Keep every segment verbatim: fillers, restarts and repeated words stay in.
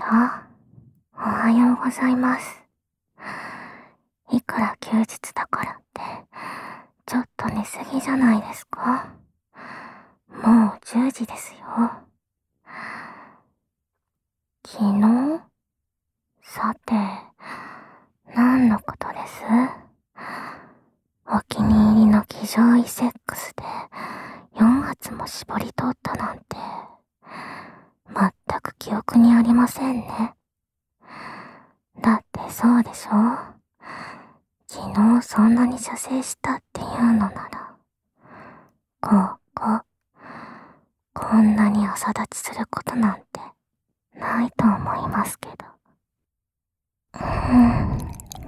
おはようございます。いくら休日だからって、ちょっと寝すぎじゃないですか？もうじゅうじですよ。昨日？さて、何のことです？お気に入りの騎乗位セックスでよん発も絞り取ったなんて、全く記憶にありませんね。だってそうでしょ？昨日そんなに射精したっていうのなら、こうこう、こんなに朝立ちすることなんてないと思いますけど。うーん。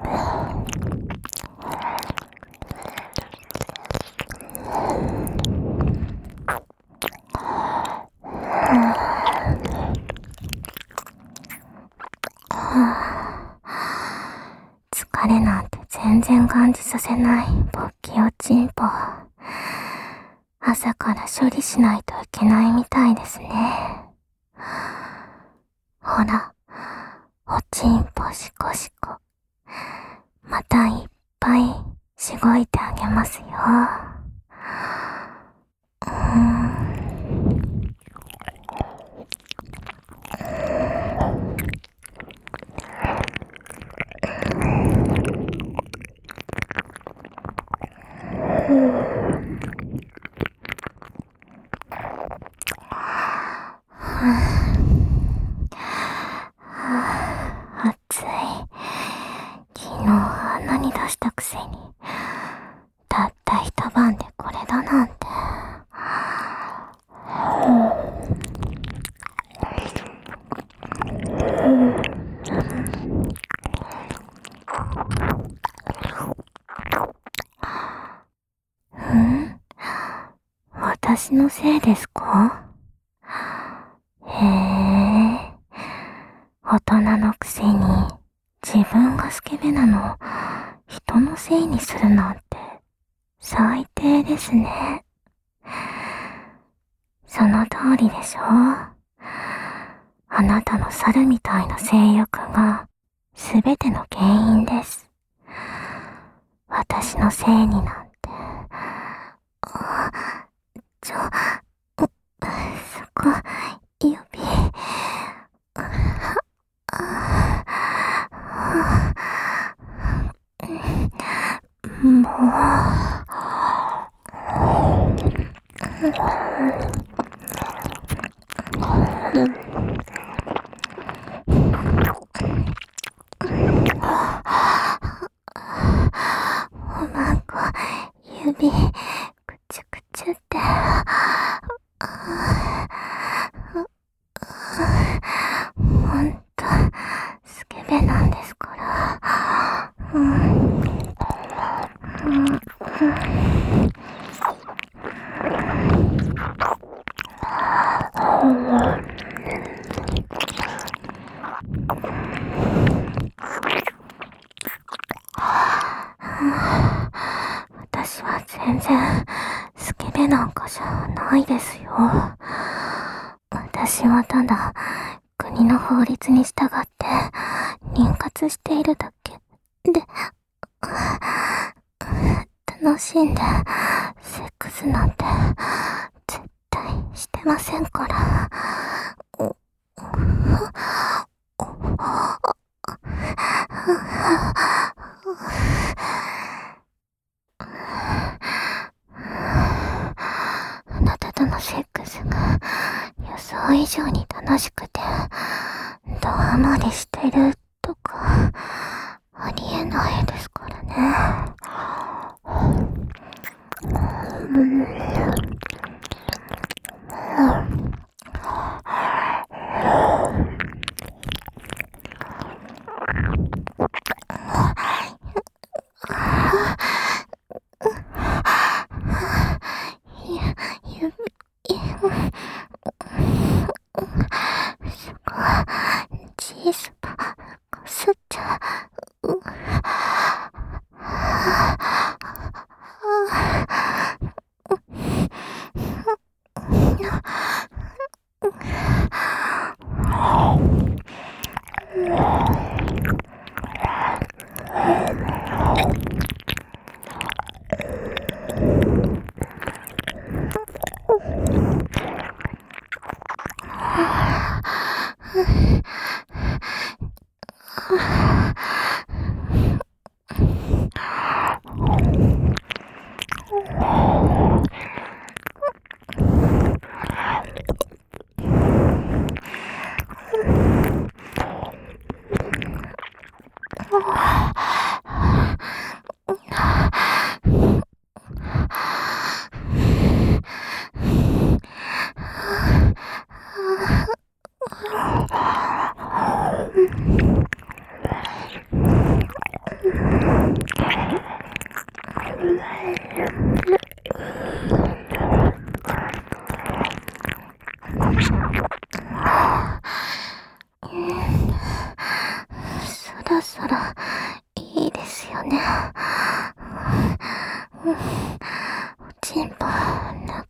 疲れなんて全然感じさせない勃起おちんぽ。朝から処理しないといけないみたいですね。ほら、おちんぽしこしこ。またいっぱいしごいてあげますよ。うーん。暑い。昨日あんなに出したくせに、たった一晩でこれだなんて。ん？私のせいですか？へえ、大人のくせに自分がスケベなのを人のせいにするなんて最低ですね。その通りでしょ？あなたの猿みたいな性欲がすべての原因です。私のせいになんて。あ、ちょ、そこ、指。もう。おまんこ、指、くちゅくちゅって。ほんと、スケベなんですから。うん。うん。うん。私は全然スケベなんかじゃないですよ。私はただ国の法律に従って妊活しているだけで、楽しんでセックスなんて絶対してませんから。あなたとのセックスが予想以上に楽しくてドハマりしてるとかありえないですからね。うん。指、すごい、チーズばっ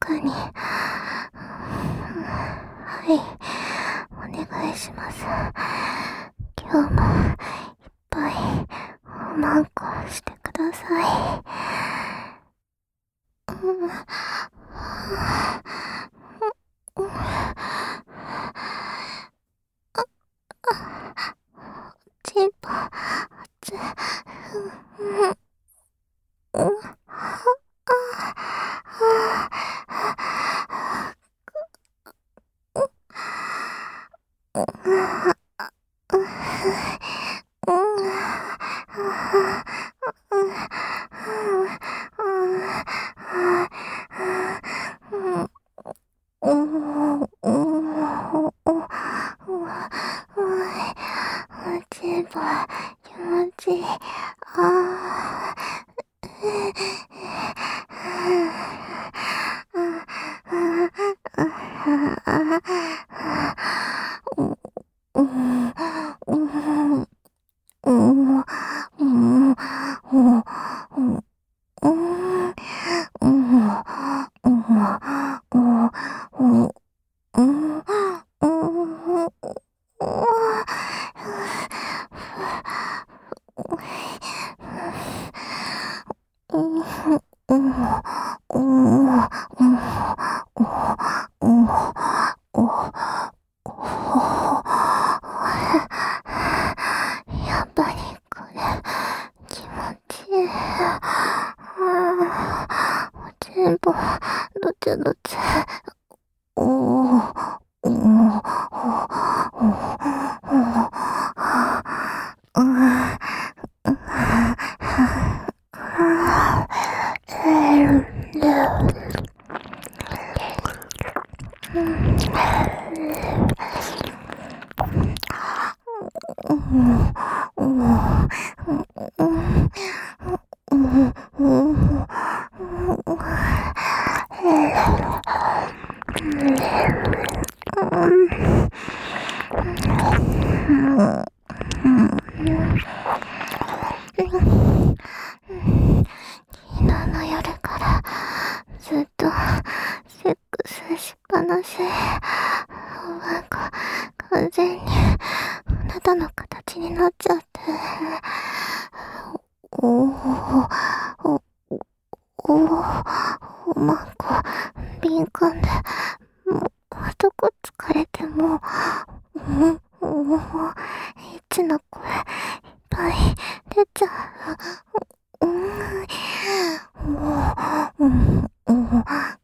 中に。はい、お願いします。今日もいっぱいおまんこしてください。うん、チンポ、つ、うん、うん、チンポ、気持ちいい。あやっぱりこれ気持ちいい。おちんぽどちどち。おーおー昨日の夜からずっとセックスしっぱなし。なんか完全にあなたの形になっちゃって。おーおおおまんこ敏感で、もうどこ疲れても、うんおおエッチな声いっぱい出ちゃう。うんうんうん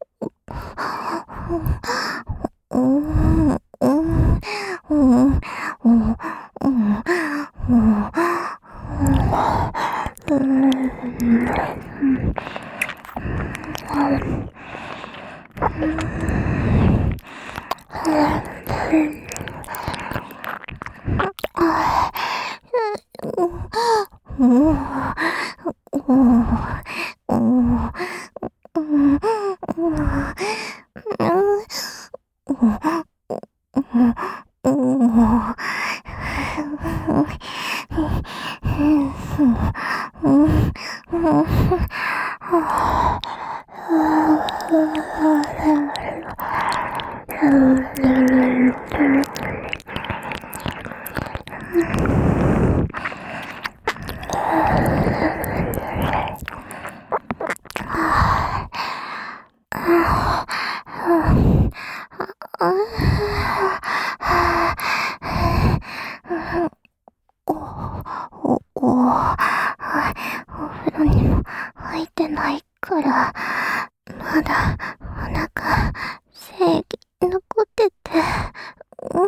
お風呂にも入ってないから、まだお腹精液残ってて、うん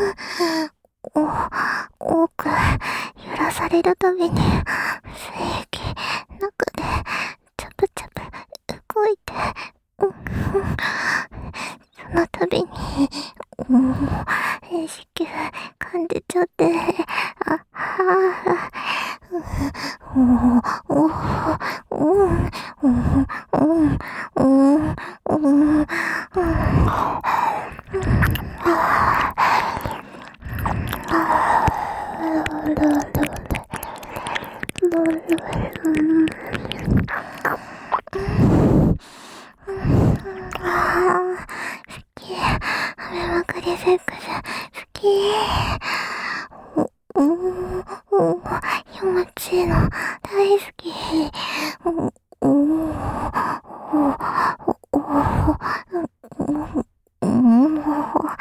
お多く揺らされるたびに精液中でチャプチャプ動いて、うん、そのたびに、うん、子宮感じちゃって、あはぁ、おおおうんうんうんうんセックス好き。お、おー、おー、気持ちいいの大好き。お、おー、おー、おー、おー、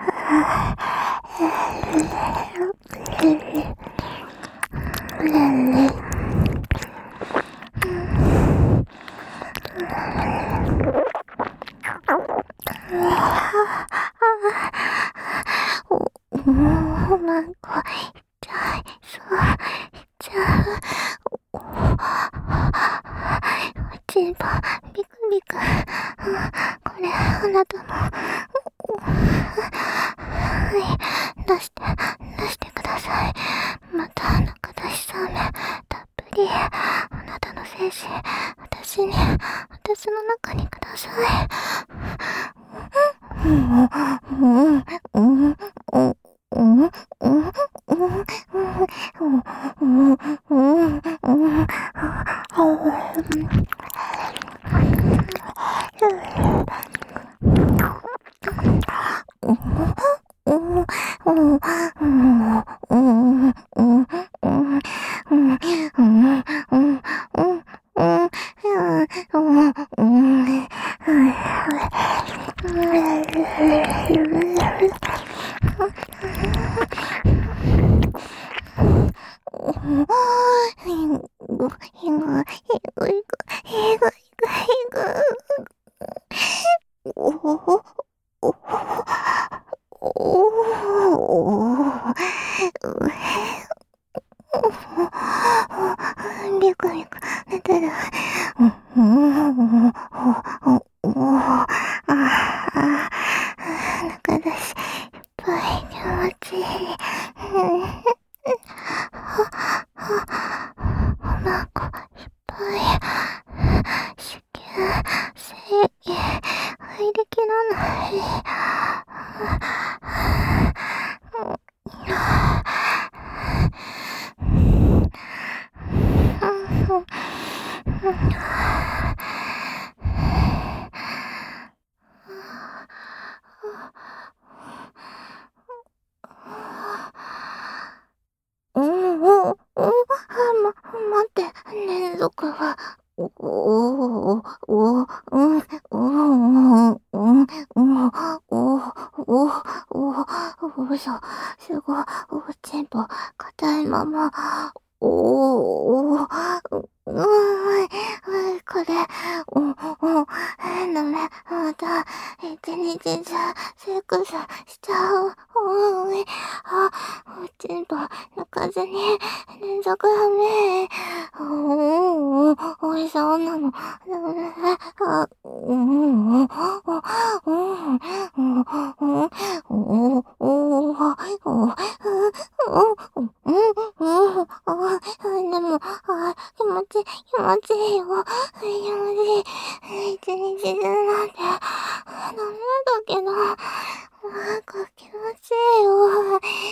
お、おー、なんか、痛い、そう、痛い、お、おちんぽ、ビクビク、これ、あなたの、はい、出して、出してください。また、中出しそうね、たっぷり、あなたの精子、私に、私の中にください。うん、うん、うん、うん、うん、うん、うん、ビクビク寝てる。うん、ああ、中出し、いっぱい気持ちいい。お腹いっぱい。子宮、精液、入りきらない。うん、お、お、ま、待って、連続は、お、お、お、お、うん、うん、うん、うん、お、お、お、お、しょ、すごい、おちんぽ、硬いまま、お、お、うん、これ、お、お、ダメ、また、一日中、セックスしちゃう、おい、あ、おちんぽ、泣かずに、連続ダメ。おー、おいしそうなの。あ、うん、うん、うん、うん、でも、あ、気持ちいい、気持ちいいよ。気持ちいい。一日中なんて、ダメだけど、なんか気持ちいいよ。